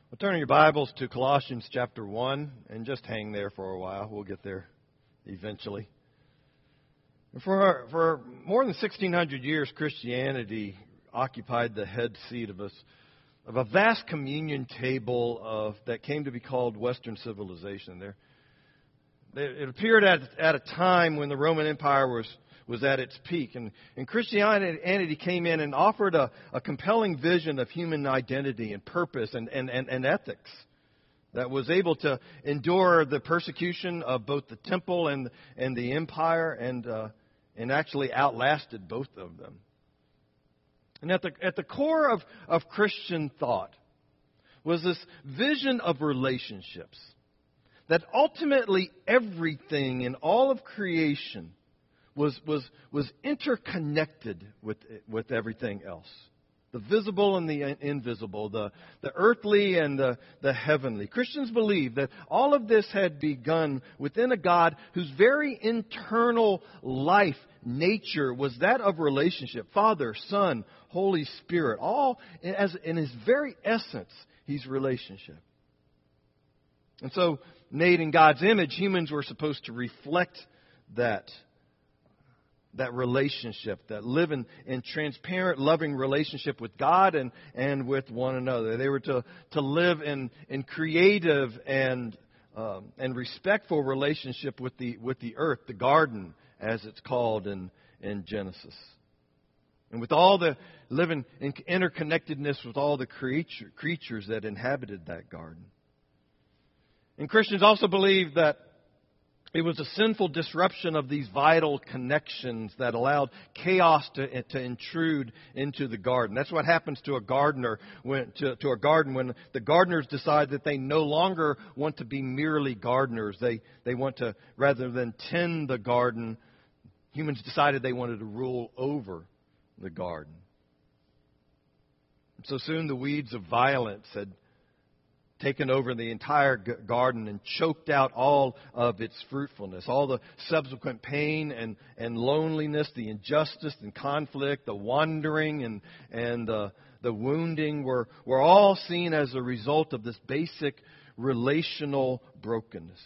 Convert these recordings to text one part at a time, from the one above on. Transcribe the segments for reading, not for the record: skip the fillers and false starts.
Well, turn your Bibles to Colossians chapter 1 and just hang there for a while. We'll get there eventually. For more than 1,600 years, Christianity occupied the head seat of a vast communion table that came to be called Western civilization. It appeared at a time when the Roman Empire was at its peak. And Christianity came in and offered a compelling vision of human identity and purpose and ethics that was able to endure the persecution of both the temple and the empire and actually outlasted both of them. And at the core of Christian thought was this vision of relationships, that ultimately everything in all of creation was interconnected with everything else. The visible and the invisible, the earthly and the heavenly. Christians believe that all of this had begun within a God whose very internal life, nature, was that of relationship. Father, Son, Holy Spirit, all as in His very essence, He's relationship. And so, made in God's image, humans were supposed to reflect that relationship, that live in transparent, loving relationship with God and with one another. They were to live in creative and respectful relationship with the earth, the garden, as it's called in Genesis. And with all the living in interconnectedness with all the creatures that inhabited that garden. And Christians also believe that it was a sinful disruption of these vital connections that allowed chaos to intrude into the garden. That's what happens to a gardener when the gardeners decide that they no longer want to be merely gardeners. They want to, rather than tend the garden, humans decided they wanted to rule over the garden. So soon the weeds of violence had taken over the entire garden and choked out all of its fruitfulness. All the subsequent pain and loneliness, the injustice and conflict, the wandering and the wounding were all seen as a result of this basic relational brokenness.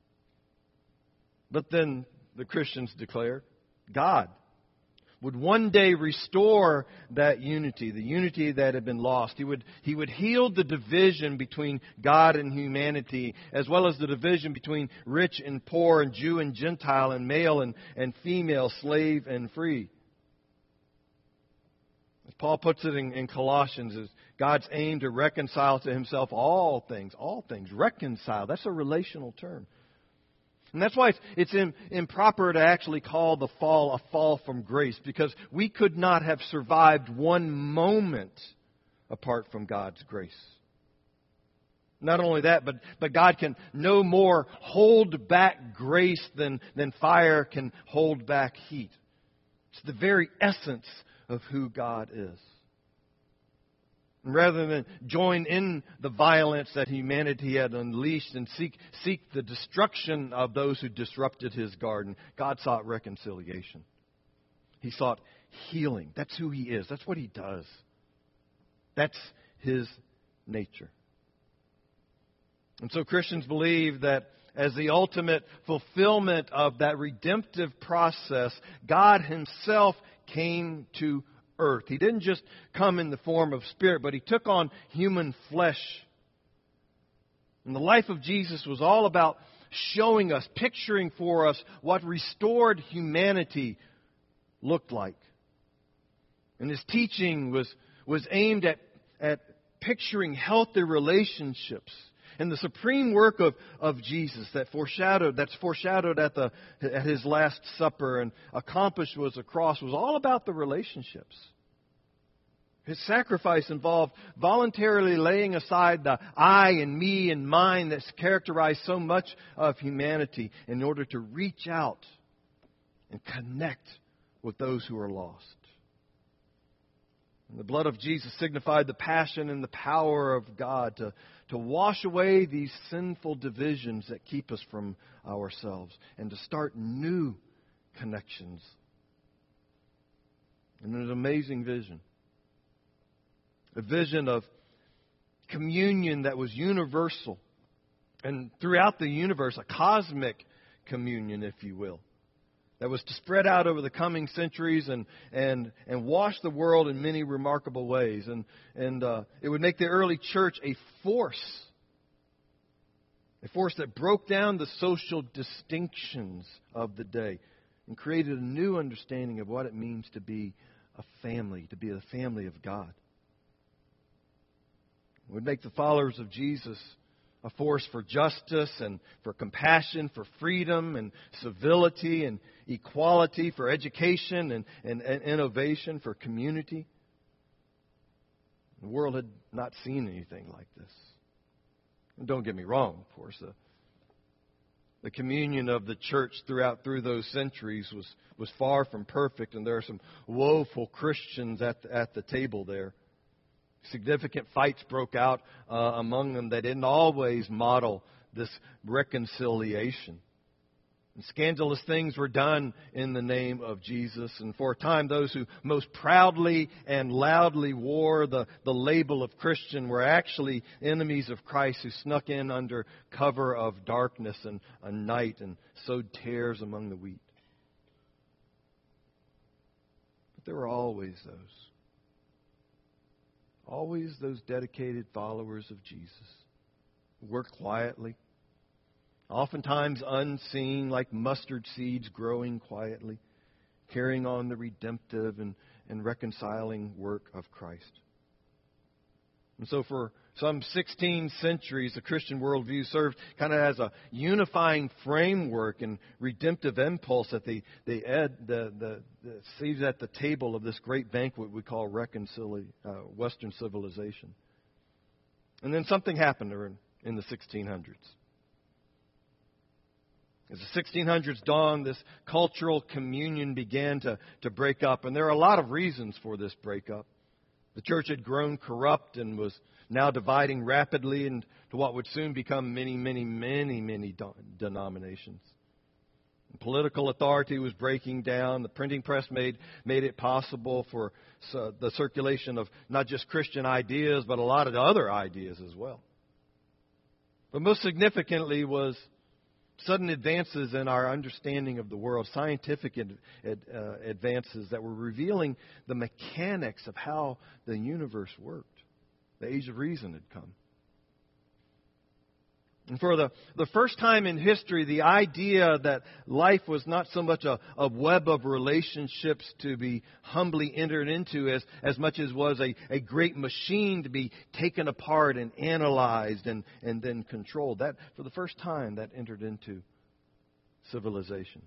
But then the Christians declared God would one day restore that unity, the unity that had been lost. He would heal the division between God and humanity, as well as the division between rich and poor, and Jew and Gentile, and male and female, slave and free. As Paul puts it in Colossians, is God's aim to reconcile to Himself all things. Reconcile. That's a relational term. And that's why it's improper to actually call the fall a fall from grace, because we could not have survived one moment apart from God's grace. Not only that, but God can no more hold back grace than fire can hold back heat. It's the very essence of who God is. Rather than join in the violence that humanity had unleashed and seek the destruction of those who disrupted His garden, God sought reconciliation. He sought healing. That's who He is. That's what He does. That's His nature. And so Christians believe that as the ultimate fulfillment of that redemptive process, God Himself came to earth. He didn't just come in the form of spirit, but He took on human flesh. And the life of Jesus was all about showing us, picturing for us what restored humanity looked like. And His teaching was aimed at picturing healthy relationships. And the supreme work of Jesus that's foreshadowed at His Last Supper and accomplished was the cross was all about the relationships. His sacrifice involved voluntarily laying aside the I and me and mine that's characterized so much of humanity in order to reach out and connect with those who are lost. And the blood of Jesus signified the passion and the power of God to wash away these sinful divisions that keep us from ourselves and to start new connections. And an amazing vision. A vision of communion that was universal and throughout the universe, a cosmic communion, if you will, that was to spread out over the coming centuries and wash the world in many remarkable ways. And it would make the early church a force that broke down the social distinctions of the day and created a new understanding of what it means to be a family, to be the family of God. It would make the followers of Jesus a force for justice and for compassion, for freedom and civility and equality, for education and innovation, for community. The world had not seen anything like this. And don't get me wrong, of course. The communion of the church through those centuries was far from perfect, and there are some woeful Christians at the table there. Significant fights broke out among them that didn't always model this reconciliation. And scandalous things were done in the name of Jesus. And for a time, those who most proudly and loudly wore the label of Christian were actually enemies of Christ who snuck in under cover of darkness and a night and sowed tares among the wheat. But there were always those dedicated followers of Jesus who worked quietly, oftentimes unseen, like mustard seeds growing quietly, carrying on the redemptive and reconciling work of Christ. And so for some 16 centuries, the Christian worldview served kind of as a unifying framework and redemptive impulse that the seats at the table of this great banquet we call Western civilization. And then something happened in the 1600s. As the 1600s dawned, this cultural communion began to break up. And there are a lot of reasons for this breakup. The church had grown corrupt and was now dividing rapidly into what would soon become many denominations. And political authority was breaking down. The printing press made it possible for the circulation of not just Christian ideas, but a lot of other ideas as well. But most significantly was sudden advances in our understanding of the world, scientific advances that were revealing the mechanics of how the universe worked. The age of reason had come. And for the first time in history, the idea that life was not so much a web of relationships to be humbly entered into as much as was a great machine to be taken apart and analyzed and then controlled. That, for the first time, that entered into civilization.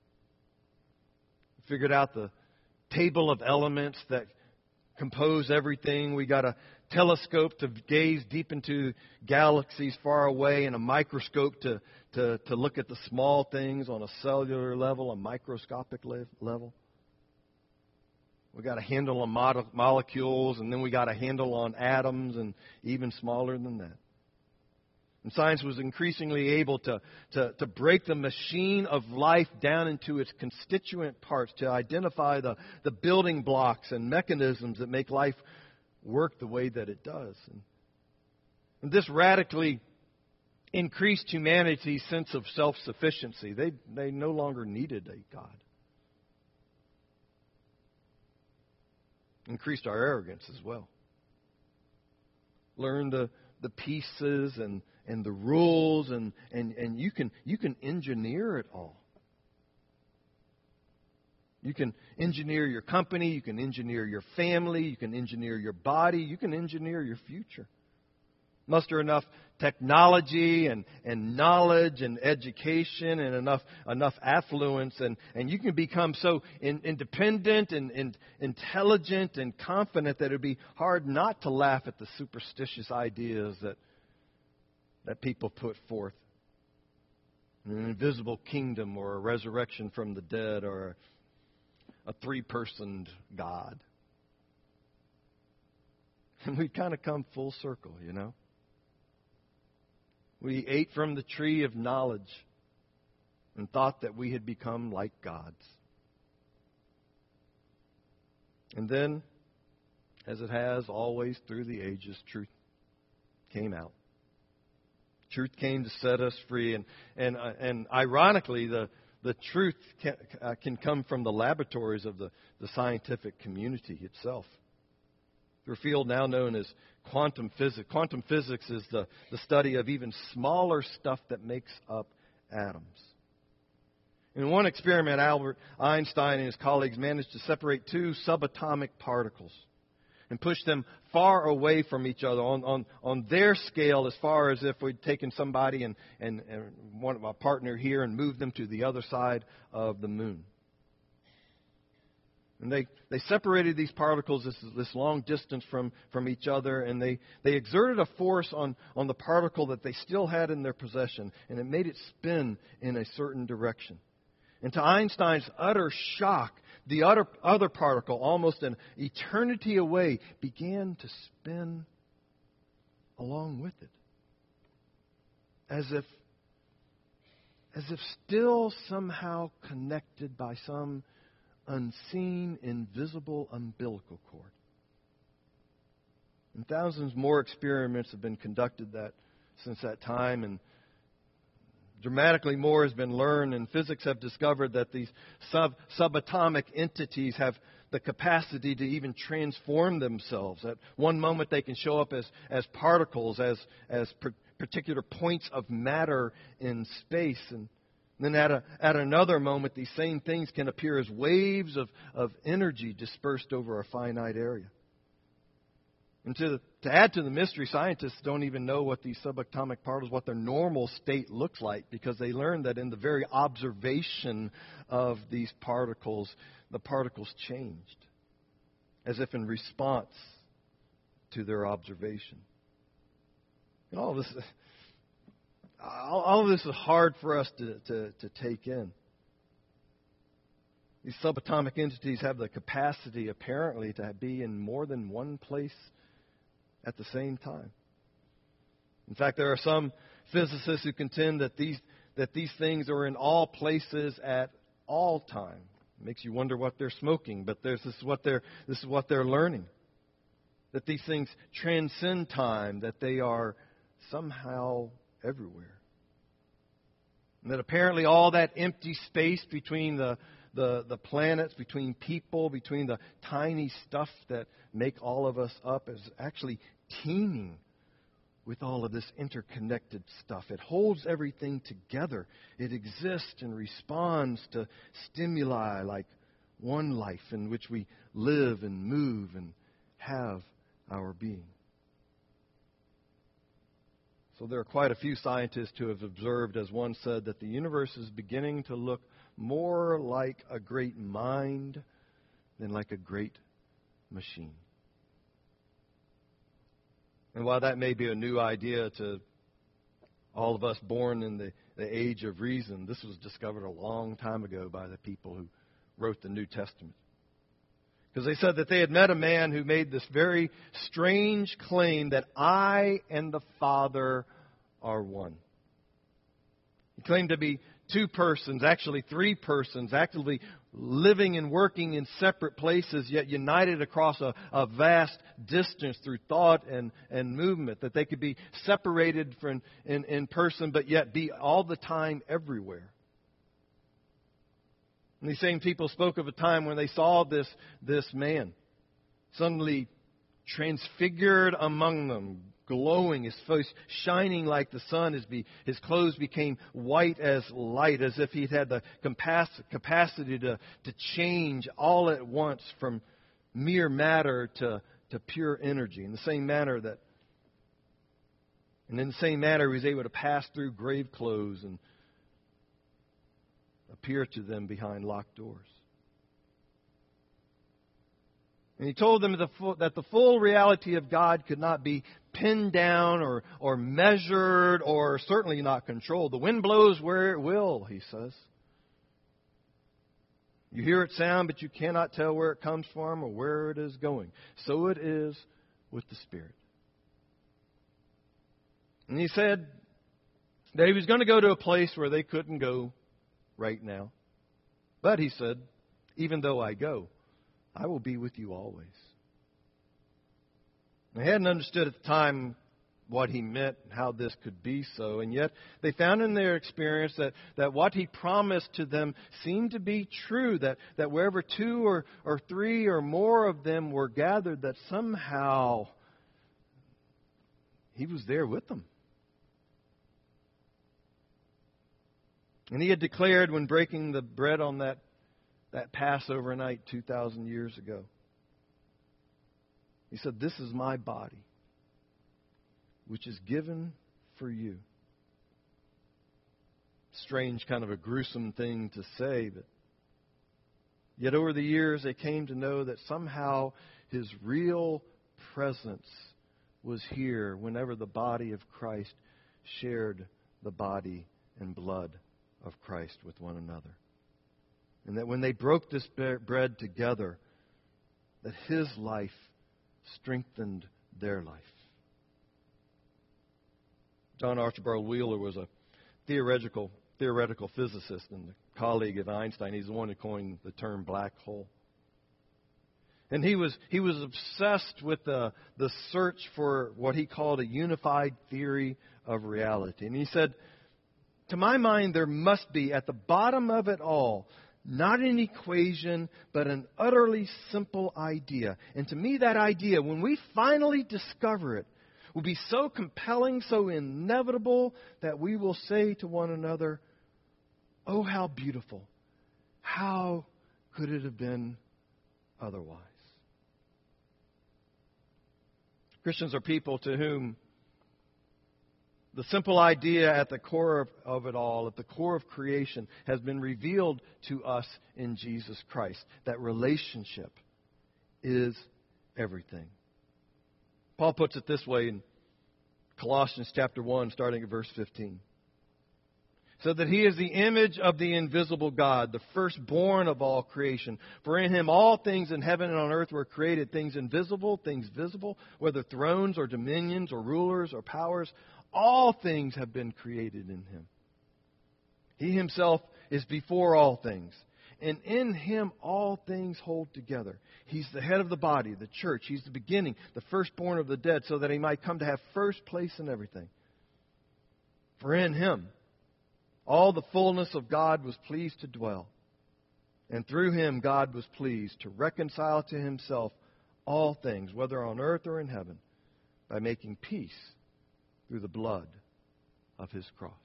Figured out the table of elements that compose everything. We got a telescope to gaze deep into galaxies far away, and a microscope to look at the small things on a cellular level, a microscopic level. We got a handle on molecules, and then we got a handle on atoms, and even smaller than that. And science was increasingly able to break the machine of life down into its constituent parts, to identify the building blocks and mechanisms that make life work the way that it does. And this radically increased humanity's sense of self-sufficiency. They no longer needed a God. Increased our arrogance as well. Learned the pieces and the rules, and you can engineer it all. You can engineer your company, you can engineer your family, you can engineer your body, you can engineer your future. Muster enough technology and knowledge and education and enough affluence, and you can become so independent and intelligent and confident that it would be hard not to laugh at the superstitious ideas that people put forth. An invisible kingdom, or a resurrection from the dead, or a three-personed God. And we kind of come full circle, you know. We ate from the tree of knowledge and thought that we had become like gods. And then, as it has always through the ages, truth came out. Truth came to set us free. And ironically, the truth can come from the laboratories of the scientific community itself. Through a field now known as quantum physics. Quantum physics is the study of even smaller stuff that makes up atoms. In one experiment, Albert Einstein and his colleagues managed to separate two subatomic particles and push them far away from each other on their scale, as far as if we'd taken somebody and one of our partner here and moved them to the other side of the moon. And they separated these particles this long distance from each other, and they exerted a force on the particle that they still had in their possession, and it made it spin in a certain direction. And to Einstein's utter shock, the other particle, almost an eternity away, began to spin along with it. As if still somehow connected by some unseen, invisible umbilical cord. And thousands more experiments have been conducted since that time, and dramatically more has been learned, and physics have discovered that these subatomic entities have the capacity to even transform themselves. At one moment they can show up as particles, as particular points of matter in space, and then at another moment these same things can appear as waves of energy dispersed over a finite area. And to add to the mystery, scientists don't even know what these subatomic particles, what their normal state looks like, because they learned that in the very observation of these particles, the particles changed, as if in response to their observation. And all of this is hard for us to take in. These subatomic entities have the capacity, apparently, to be in more than one place at the same time. In fact, there are some physicists who contend that these things are in all places at all time. It makes you wonder what they're smoking, but this is what they're learning. That these things transcend time, that they are somehow everywhere. And that apparently all that empty space between the planets, between people, between the tiny stuff that make all of us up is actually teeming with all of this interconnected stuff. It holds everything together. It exists and responds to stimuli like one life in which we live and move and have our being. So there are quite a few scientists who have observed, as one said, that the universe is beginning to look more like a great mind than like a great machine. And while that may be a new idea to all of us born in the age of reason, this was discovered a long time ago by the people who wrote the New Testament. Because they said that they had met a man who made this very strange claim that I and the Father are one. He claimed to be two persons, actually three persons, actively living and working in separate places, yet united across a vast distance through thought and movement, that they could be separated in person, but yet be all the time everywhere. And these same people spoke of a time when they saw this man suddenly transfigured among them, glowing, his face shining like the sun. His clothes became white as light, as if he'd had the capacity to change all at once from mere matter to pure energy. In the same manner he was able to pass through grave clothes and appear to them behind locked doors. And he told them that the full reality of God could not be pinned down or measured or certainly not controlled. The wind blows where it will, he says. You hear it sound, but you cannot tell where it comes from or where it is going. So it is with the Spirit. And he said that he was going to go to a place where they couldn't go right now. But he said, even though I go, I will be with you always. They hadn't understood at the time what he meant, how this could be so. And yet they found in their experience that what he promised to them seemed to be true, that wherever two or three or more of them were gathered, that somehow he was there with them. And he had declared when breaking the bread on that Passover night 2,000 years ago, he said, "This is my body, which is given for you." Strange, kind of a gruesome thing to say, but yet over the years they came to know that somehow his real presence was here whenever the body of Christ shared the body and blood of Christ with one another. And that when they broke this bread together, that his life strengthened their life. John Archibald Wheeler was a theoretical physicist and a colleague of Einstein. He's the one who coined the term black hole. And he was obsessed with the search for what he called a unified theory of reality. And he said, "To my mind, there must be at the bottom of it all not an equation, but an utterly simple idea. And to me, that idea, when we finally discover it, will be so compelling, so inevitable, that we will say to one another, 'Oh, how beautiful. How could it have been otherwise?'" Christians are people to whom the simple idea at the core of it all, at the core of creation, has been revealed to us in Jesus Christ. That relationship is everything. Paul puts it this way in Colossians chapter 1, starting at verse 15. So that he is the image of the invisible God, the firstborn of all creation. For in him all things in heaven and on earth were created, things invisible, things visible, whether thrones or dominions or rulers or powers. All things have been created in him. He himself is before all things, and in him all things hold together. He's the head of the body, the church. He's the beginning, the firstborn of the dead, so that he might come to have first place in everything. For in him all the fullness of God was pleased to dwell, and through him God was pleased to reconcile to himself all things, whether on earth or in heaven, by making peace through the blood of his cross.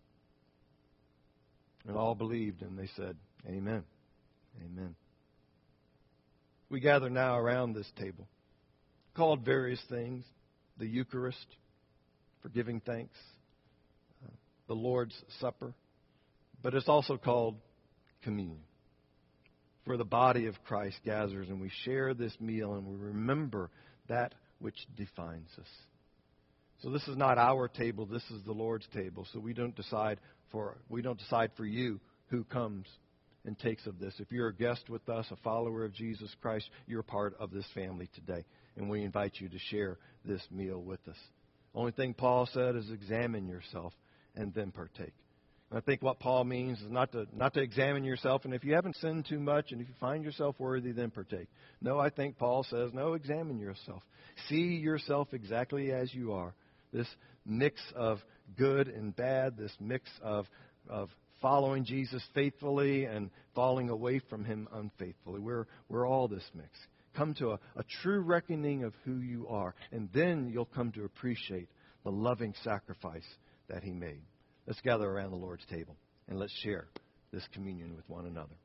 And all believed, and they said, "Amen. Amen." We gather now around this table, called various things: the Eucharist, for giving thanks, the Lord's Supper, but it's also called communion, where the body of Christ gathers and we share this meal and we remember that which defines us. So this is not our table, this is the Lord's table. So we don't decide for you who comes and takes of this. If you're a guest with us, a follower of Jesus Christ, you're part of this family today. And we invite you to share this meal with us. Only thing Paul said is examine yourself and then partake. And I think what Paul means is not to examine yourself, and if you haven't sinned too much and if you find yourself worthy, then partake. No, I think Paul says, no, examine yourself. See yourself exactly as you are. This mix of good and bad, this mix of following Jesus faithfully and falling away from him unfaithfully. We're all this mix. Come to a true reckoning of who you are, and then you'll come to appreciate the loving sacrifice that he made. Let's gather around the Lord's table and let's share this communion with one another.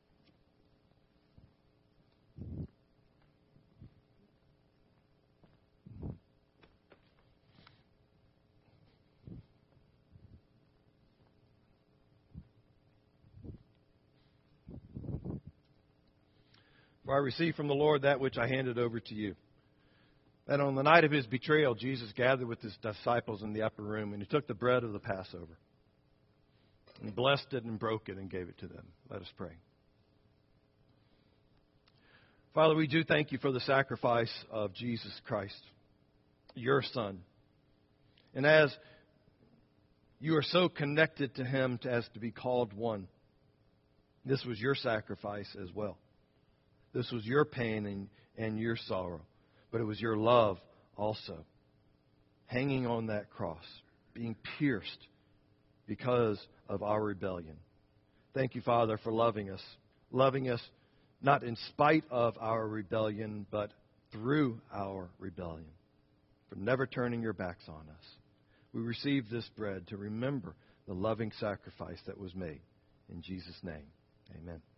For I received from the Lord that which I handed over to you. That on the night of his betrayal, Jesus gathered with his disciples in the upper room, and he took the bread of the Passover. And he blessed it and broke it and gave it to them. Let us pray. Father, we do thank you for the sacrifice of Jesus Christ, your Son. And as you are so connected to him as to be called one, this was your sacrifice as well. This was your pain and your sorrow, but it was your love also. hanging on that cross, being pierced because of our rebellion. Thank you, Father, for loving us not in spite of our rebellion, but through our rebellion, for never turning your backs on us. We receive this bread to remember the loving sacrifice that was made. In Jesus' name, amen.